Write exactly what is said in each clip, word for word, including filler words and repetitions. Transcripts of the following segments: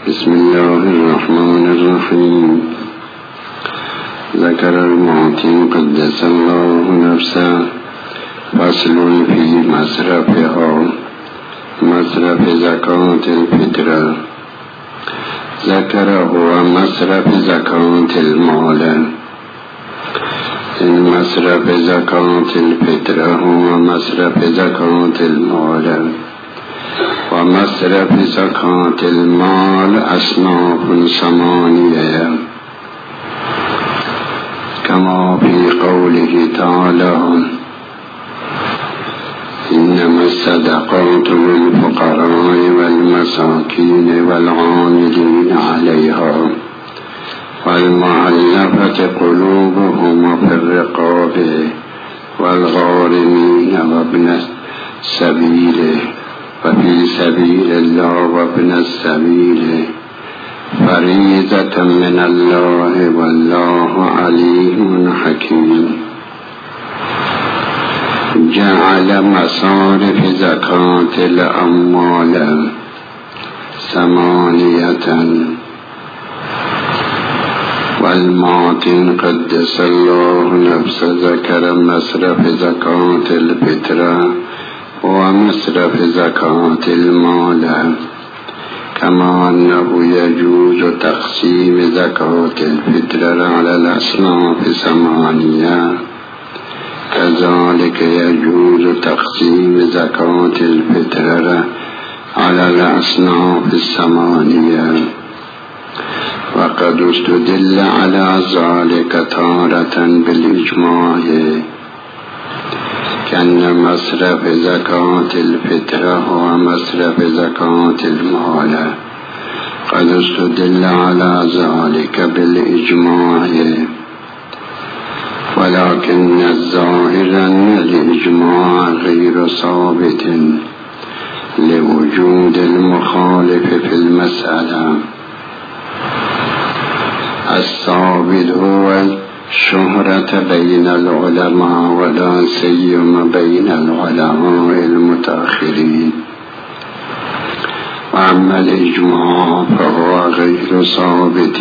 بسم الله الرحمن الرحیم. ذکر المعطی قدس الله نفسه فصل فی مصرفها مصرف زکات الفطره. ذکر هو مصرف زکات المال. این مصرف زکات الفطره هو مصرف زکات المال. و مصرف زکات المال اصناف ثمانیه کما فی قوله تعالی انما الصدقات للفقراء والمساکین والعاملین علیها والمؤلفة قلوبهم وفي الرقاب والغارمين وابن السبيل وفي سبيل الله وابن السبيل فريضة من الله والله عليم حكيم. جعل مصارف زكاة الأموال ثمانية. والمعطن قدس الله نفسه ذكر مصرف زكاة الفطرة ومصرف زكاة المال، كما أنه يجوز تقسيم زكاة الفطرة على الأصناف ثمانية، كذلك يجوز تقسيم زكاة الفطرة على الأصناف الثمانية. وقد استدل على ذلك تارة بالإجماع كأن مصرف زكاة الفطرة هو مصرف زكاة المال. قد استدل على ذلك بالإجماع، ولكن الظاهر أن الإجماع غير ثابت لوجود المخالف في المسألة. الثابت هو الشهرة بين العلماء ولا سيما بين العلماء المتأخرين. وأما الإجماع فهو غير ثابت،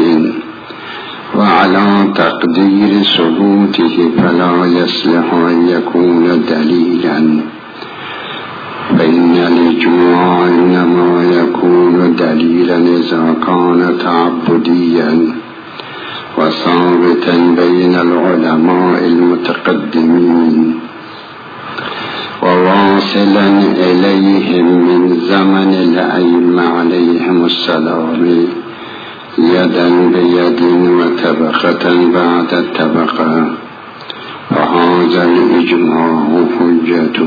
وعلى تقدير ثبوته فلا يصلح أن يكون دليلا، فإن الإجماع إنما يكون دليلا إذا كان تعبديا وثابتا بين العلماء المتقدمين وواصلا إليهم من زمن الأئمة عليهم السلام يدا بيد وطبقة بعد طبقة، فهذا الإجماع حجة.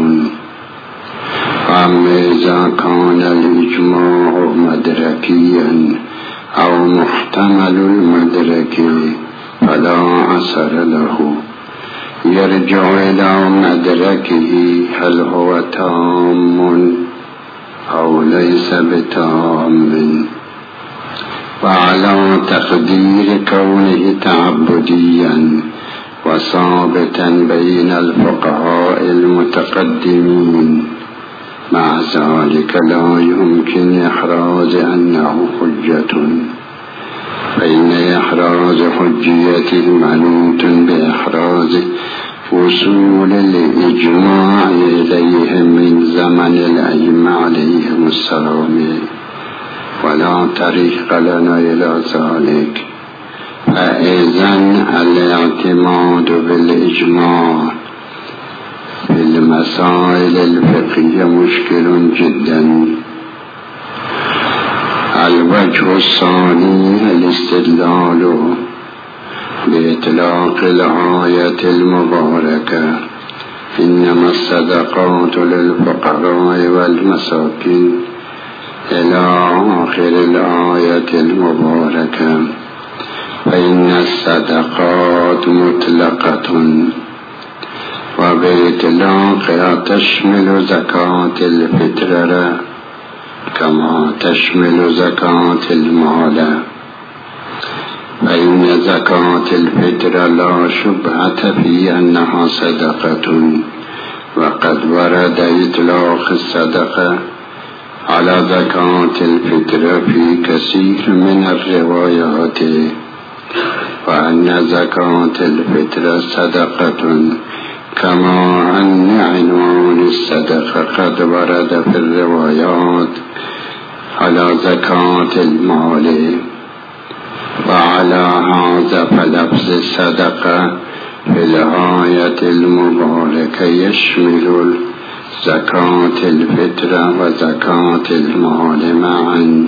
أما إذا كان الإجماع مدركيا أو محتمل المدرك فلا أثر له، يرجع إلى مدركه هل هو تام أو ليس بتام. وعلى تقدير كونه تعبديا وثابتا بين الفقهاء المتقدمين، مع ذلك لا يمكن إحراز أنه حجة، فإن إحراز حجيته منوط بإحراز وصول الإجماع إليهم من زمن الأئمة عليهم السلام، ولا طريق لنا إلى ذلك. فإذن الاعتماد بالإجماع في المسائل الفقهية مشكل جدا. الوجه الثاني الاستدلال بإطلاق الآية المباركة إنما الصدقات للفقراء والمساكين إلى آخر الآية المباركة، فإن الصدقات مطلقة وبإطلاقها تشمل زكاة الفطرة كما تشمل زكاة المال. فإن زكاة الفطرة لا شبهة في أنها صدقة، وقد ورد إطلاق الصدقة على زكاة الفطر في كثير من الروايات، وأن زكاة الفطر صدقة، كما أن عنوان الصدقة قد ورد في الروايات على زكاة المال. وعلى هذا فلفظ الصدقة في الآية المباركة يشمل زكاة الفطر وزكاة المال معا،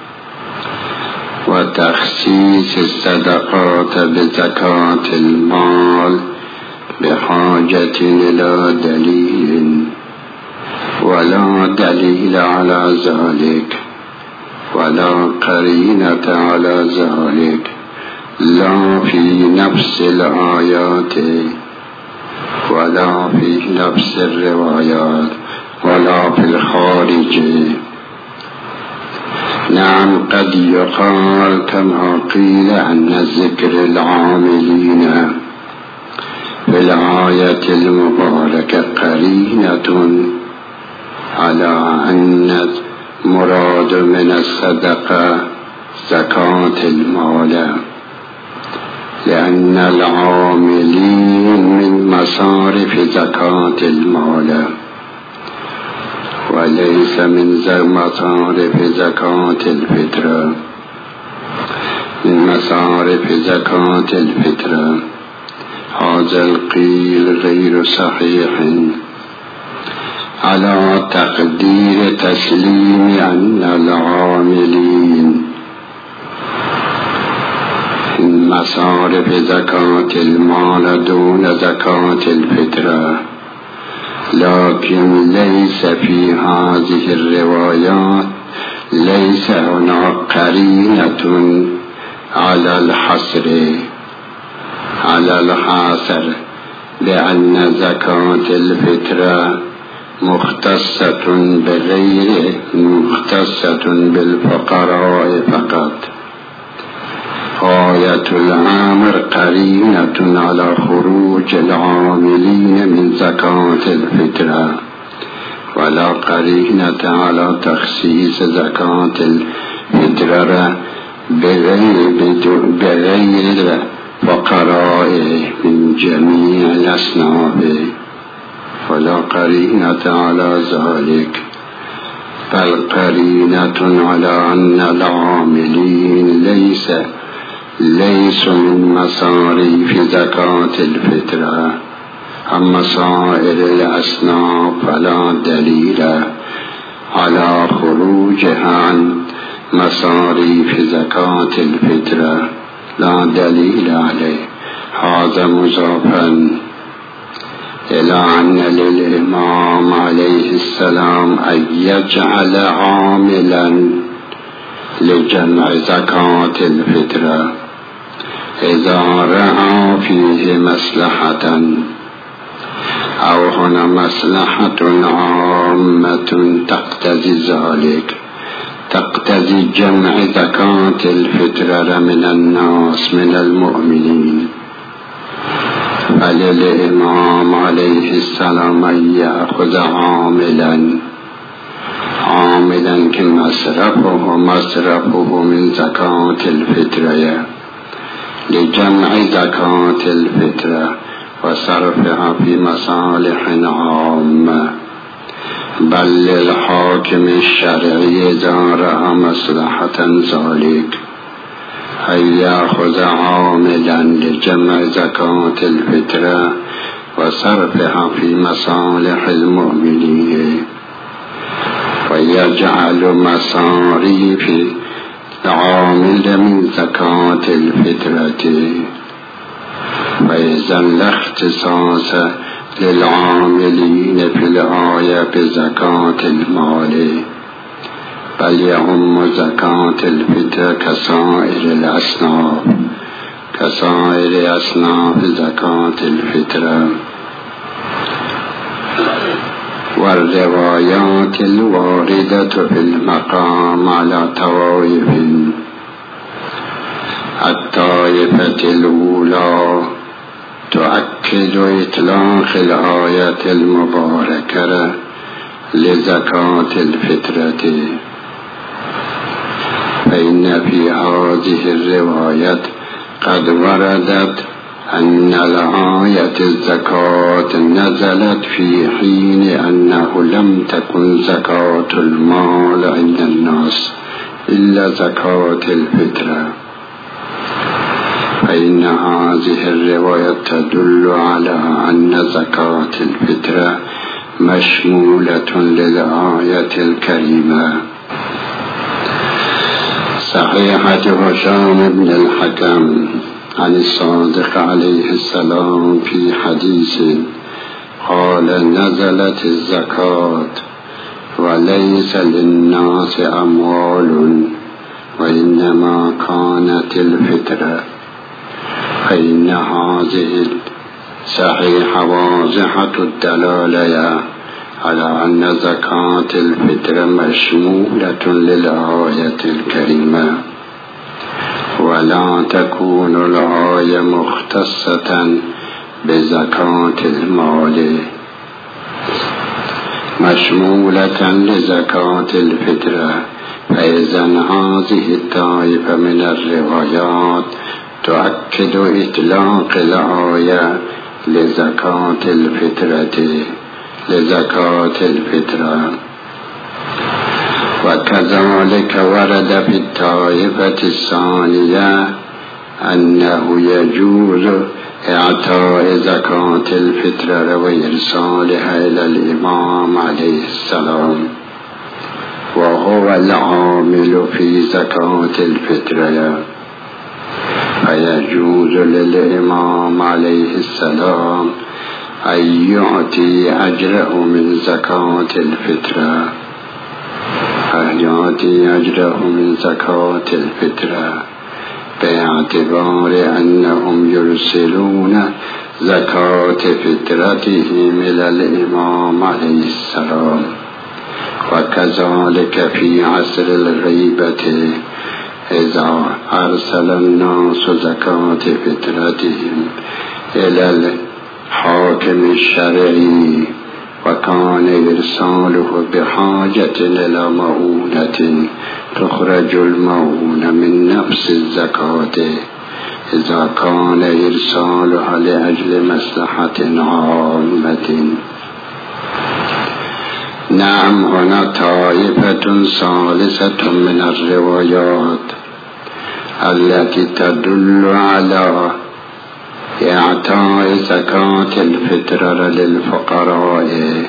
وتخصيص الصدقات بزكاة المال بحاجة إلى دليل، ولا دليل على ذلك ولا قرينة على ذلك، لا في نفس الآيات ولا في نفس الروايات ولا في الخارج. نعم، قد يقال كما قيل أن ذكر العاملين في الآية المباركة قرينة على أن مراد من الصدقة زكاة المال، لأن العاملين من مصارف زكاة المال، وليس من مصارف زكاة الفطر. من مصارف زكاة الفطر هذا القيل غير صحيح على تقدير تسليم أن العاملين من مصارف زكاة المال دون زكاة الفطر، لكن ليس في هذه الروايات ليس هناك قرينة على الحصر على الحاصر بأن زكاة الفطر مختصة بغير مختصة بالفقراء فقط. آية الأمر قرينة على خروج العاملين من زكاة الفطر، ولا قرينة على تخصيص زكاة الفطر بغير بغير فقراء من جميع الأصناف، ولا قرينة على ذلك، بل قرينة على أن العاملين ليس ليس من مصاريف زكاة الفطر. أما سائر الأصناف فلا دليل على خروجها عن مصاريف زكاة الفطر، لا دليل عليه. هذا مضافا إلى أن للإمام عليه السلام أن يجعل عاملا لجمع زكاة الفطر إذا رأى فيه مصلحة، أو هنا مصلحة عامة تقتضي ذلك، تقتضي جمع زكاة الفطر من الناس من المؤمنين، فللإمام عليه السلام أن يأخذ عاملا عاملا كمصرفه مصرفه من زكاة الفطر لجمع زكاة الفطر وصرفها في مصالح عامة، بل للحاكم الشرعي إذا رأى مصلحة ذلك أن يأخذ عاملا لجمع زكاة الفطر وصرفها في مصالح المؤمنين، ويجعل مصاريف العامل من زكاة الفطرة. فإذا لا اختصاص للعاملين في الآية بزكاة المال، بل يعم زكاة الفطر كسائر الأصناف كسائر أصناف زكاة الفطر. والروايات الواردة في المقام على طوائف: الطائفة الأولى تؤكد إطلاق الآية المباركة لزکات الفطرة. فإن في هذه الرواية قد وردت أن الآية الزكاة نزلت في حين أنه لم تكن زكاة المال عند الناس إلا زكاة الفطرة. فإن هذه الرواية تدل على أن زكاة الفطرة مشمولة للآية الكريمة. صحيحة هشام بن الحكم عن الصادق عليه السلام في حديث قال: نزلت الزكاة وليس للناس أموال وإنما كانت الفطرة. فإن هذه الصحيحة واضحة الدلالة على أن زكاة الفطر مشمولة للآية الكريمة، ولا تكون الآية مختصة بزكاة المال، مشمولة لزكاة الفطرة. فإذا هذه الطائفة من الروايات تؤكد إطلاق الآية لزكاة الفطرة لزكاة الفطرة. وكذلك ورد في الطائفة الثانية أنه يجوز إعطاء زكاة الفطرة وإرسالها إلى الإمام عليه السلام، وهو العامل في زكاة الفطرة، فيجوز للإمام عليه السلام أن يعطي أجره من زكاة الفطرة أن يعطي أجره من زكاة الفطرة باعتبار أنهم يرسلون زكاة فطرتهم إلى الإمام عليه السلام. وكذلك في عصر الغيبة إذا أرسل الناس زكاة فطرتهم إلى الحاكم الشرعي وكان إرساله بحاجة إلى مؤونة تخرج المؤونة من نفس الزكاة إذا كان إرسالها لأجل مصلحة عامة. نعم، هنا طائفة ثالثة من الروايات التي تدل على إعطاء زكاة الفطر للفقراء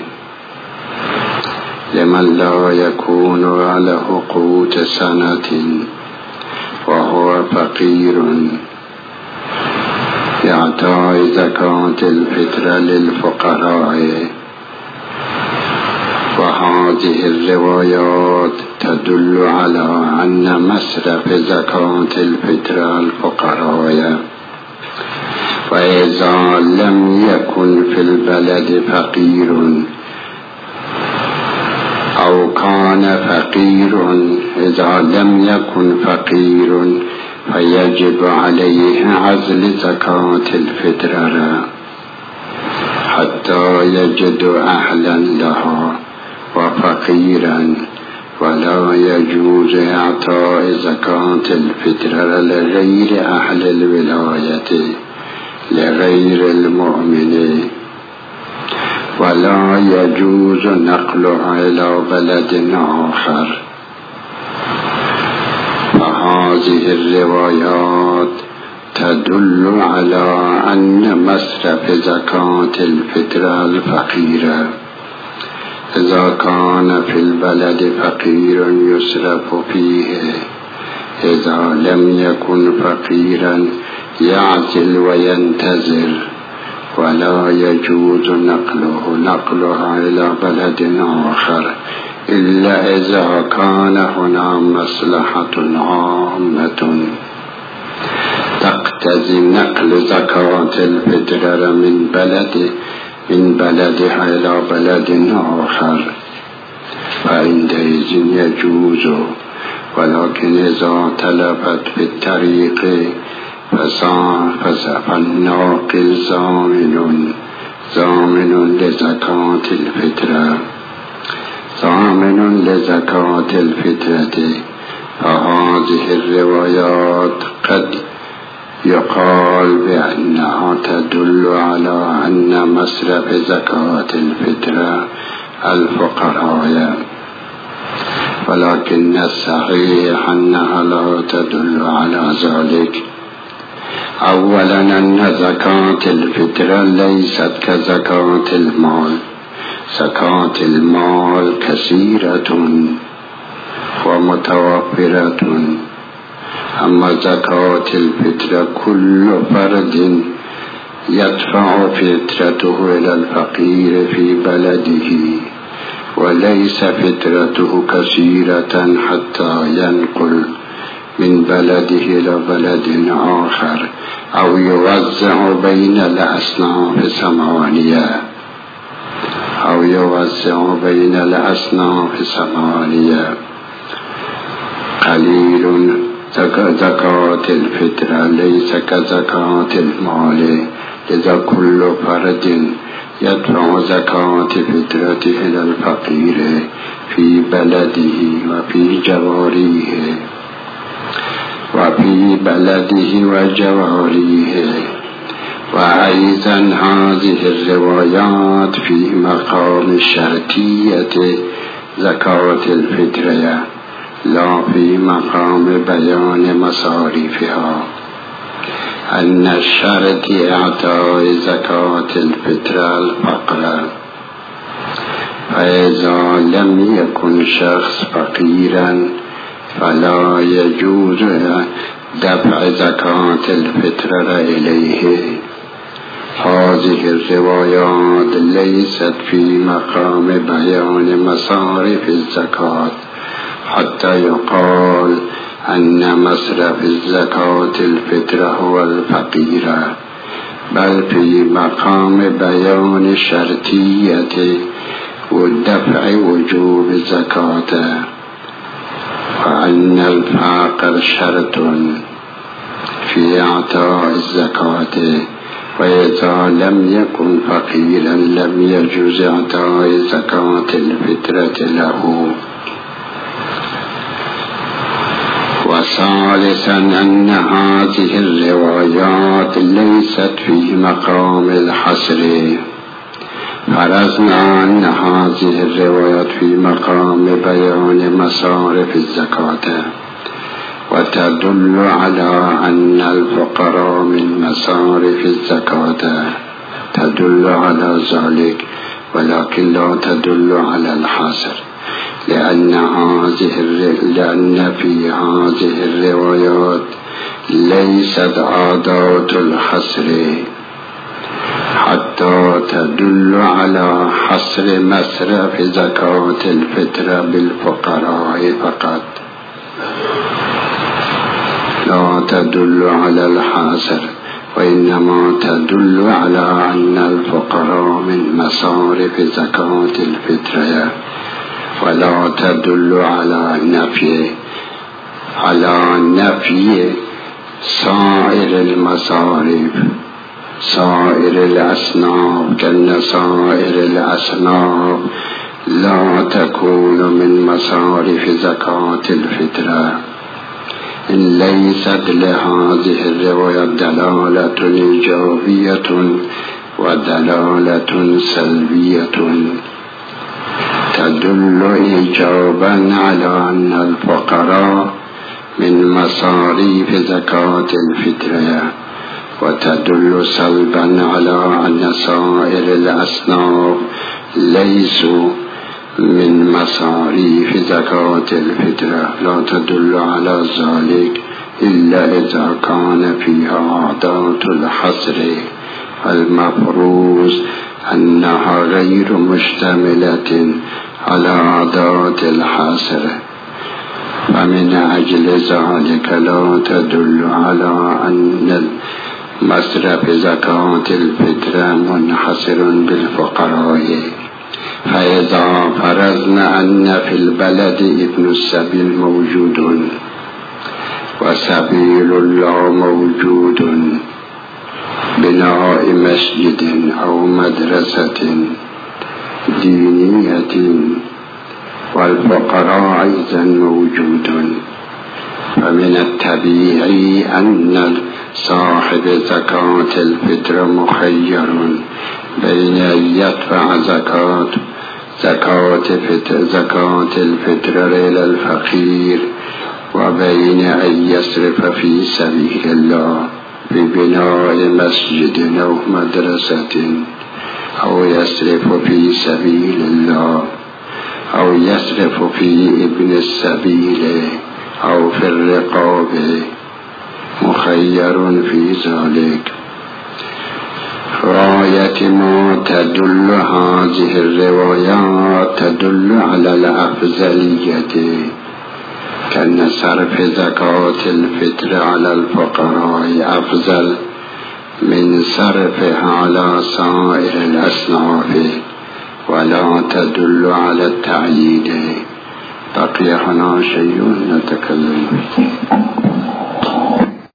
لمن لا يكون له قوت سنة وهو فقير، إعطاء زكاة الفطر للفقراء. وهذه الروايات تدل على أن مصرف زكاة الفطر الفقراء. وإذا لم يكن في البلد فقير أو كان فقير إذا لم يكن فقير فيجب عليه عزل زكاة الفطر حتى يجد أهلا لها وفقيرا، ولا يجوز إعطاء زكاة الفطر لغير أهل الولاية لغير المؤمن، ولا يجوز نقلها إلى بلد آخر. فهذه الروايات تدل على أن مصرف زكاة الفطر الفقير إذا كان في البلد فقير يصرف فيه، إذا لم يكن فقيرا يعزل وينتظر، ولا يجوز نقله نقلها إلى بلد آخر إلا إذا كان هنا مصلحة عامة تقتضي نقل زكاة الفطر من بلد من بلدها إلى بلد آخر، فعندئذ يجوز. ولكن إذا تلفت في الطريق فالناقل ضامن ضامن لزكاة الفطر. ضامن لزكاة الفطرة. فهذه الروايات قد يقال بأنها تدل على أن مصرف زكاة الفطرة الفقراء، ولكن الصحيح أنها لا تدل على ذلك. أولا أن زكاة الفطرة ليست كزكاة المال. زكاة المال كثيرة ومتوفرة، أما زكاة الفطرة كل فرد يدفع فطرته إلى الفقير في بلده، وليس فطرته كثيرة حتى ينقل من بلده إلى بلد آخر أو يوزع بين الأصناف ثمانية أو يوزع بين الأصناف ثمانية. قليل زكاة الفطرة ليس كزكاة المال، لذا كل فرد يدفع زكاة فطرته إلى الفقير في بلده وفي جواريه وفي بلده وجواريه. وأيضا هذه الروايات في مقام شرطية زكاة الفطرة لا في مقام بيان مصاريفها. أن الشرط إعطاء زكاة الفطرة الفقر، فإذا لم يكن شخص فقيرا فلا يجوز دفع زكاة الفطرة إليه. هذه الروايات ليست في مقام بيان مصارف الزكاة حتى يقال أن مصرف الزكاة الفطرة هو الفقير، بل في مقام بيان شرطية ودفع وجوب الزكاة، وأن الفقر شرط في إعطاء الزكاة، وإذا لم يكن فقيرا لم يجوز إعطاء زكاة الفطرة له. وثالثا أن هذه الروايات ليست في مقام الحصر. فرضنا أن هذه الروايات في مقام بيان مصارف الزكاة وتدل على أن الفقراء من مصارف الزكاة، تدل على ذلك، ولكن لا تدل على الحصر، لأن هذه لأن في هذه الروايات ليست عادات الحصر حتى تدل على حصر مصرف زكاة الفطرة بالفقراء فقط، لا تدل على الحصر، وإنما تدل على أن الفقراء من مصارف زكاة الفطرة، ولا تدل على نفي على نفي سائر المصارف، سائر الأصناف، كأن سائر الأصناف لا تكون من مصارف زكاة الفطرة. إن ليست لهذه الرواية دلالة إيجابية ودلالة سلبية. تدل إيجابا على أن الفقراء من مصاريف زكاة الفطرة، وتدل سلبا على أن سائر الأصناف ليسوا من مصاريف زكاة الفطرة. لا تدل على ذلك إلا إذا كان فيها عادات الحصر، المفروض أنها غير مشتملة على عادات الحصر، فمن أجل ذلك لا تدل على أن مصرف زكاة الفطرة منحصر بالفقراء. فإذا فرضنا أن في البلد ابن السبيل موجود وسبيل الله موجود بناء مسجد أو مدرسة دينية والفقراء أيضا موجود. فمن الطبيعي أن صاحب زكاة الفطر مخير بين أن يدفع زكاة زكاة فطر زكاة الفطر إلى الفقير وبين أن يصرف في سبيل الله ببناء مسجد أو مدرسة، أو يصرف في سبيل الله، أو يصرف في ابن السبيل أو في الرقاب، مخير في ذلك. غاية ما تدل هذه الروايات تدل على الأفضلية، كأن صرف زكاة الفطر على الفقراء أفضل من صرفها على سائر الأصناف، ولا تدل على التعيين. بقي هنا شيء نتكلم فيه.